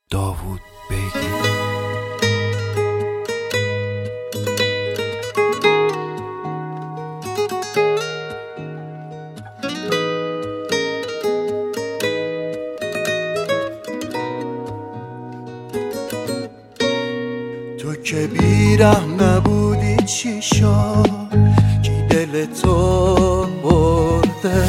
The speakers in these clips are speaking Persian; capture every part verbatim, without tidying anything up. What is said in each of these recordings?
داوود بیگی. تو که بیرحم نبودی چی شد؟ کی دل تو برده؟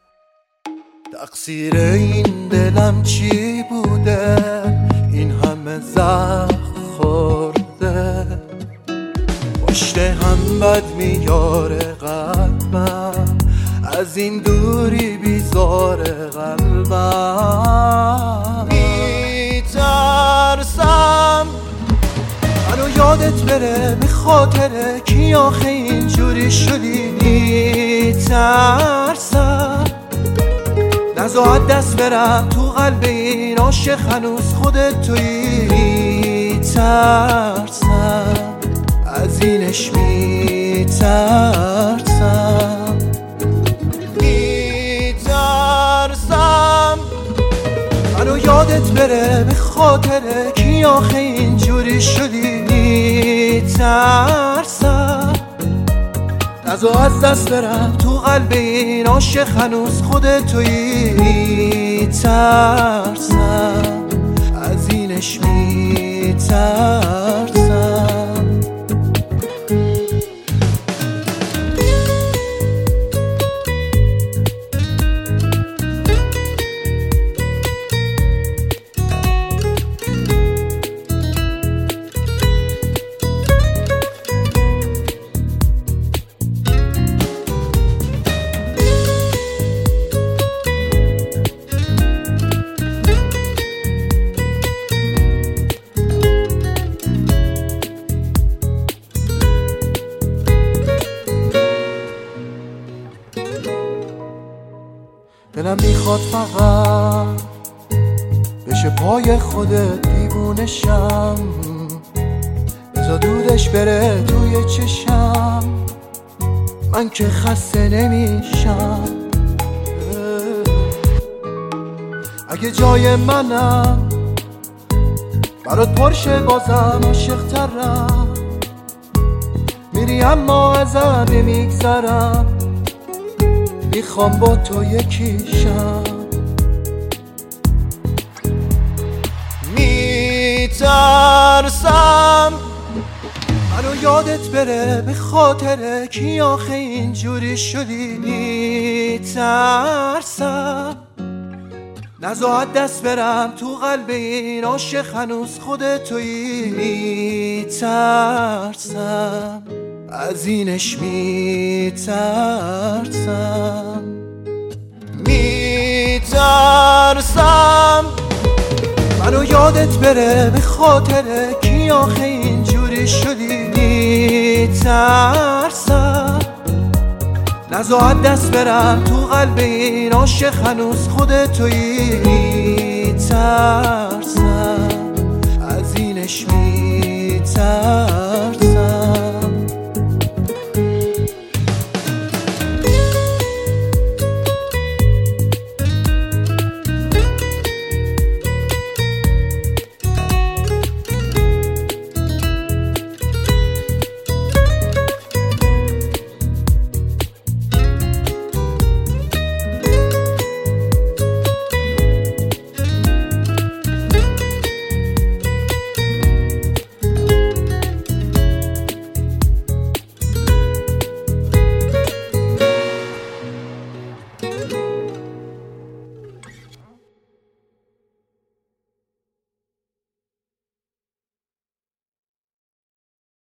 تقصیر این دلم چی بوده؟ این همه زخم خورده. پشت هم بد میاره قلبم، از این دوری بیزاره قلبم. میترسم منو یادت بره به خاطر کی آخه اینجوری شدی. میترسم نزاعت دست برم تو قلب این عاشق، هنوز خودت تویی. میترسم از اینش میترسم. میترسم منو یادت بره به خاطر کی آخه اینجوری شدی. میترسم نزا از دست برم تو قلب این عاشق، هنوز خودت تویی. میترسم از اینش میترسم. دلم میخواد فقط بشه پای خودت دیوونشم، بذار دودش بره توی چشم، من که خسته نمیشم. اگه جای منم برات پرشه بازم عاشق ترم، میری اما ازم نمیگذرم، میخوام با تو یکیشم. میترسم منو یادت بره به خاطر کی آخه اینجوری شدی. میترسم نزاعت دست برم تو قلب این عاشق، هنوز خودت تویی. میترسم از اینش میترسم. میترسم منو یادت بره به خاطر کی آخه اینجوری شدی. میترسم نزاعت دست برم تو قلب این عاشق، هنوز خودت تویی. میترسم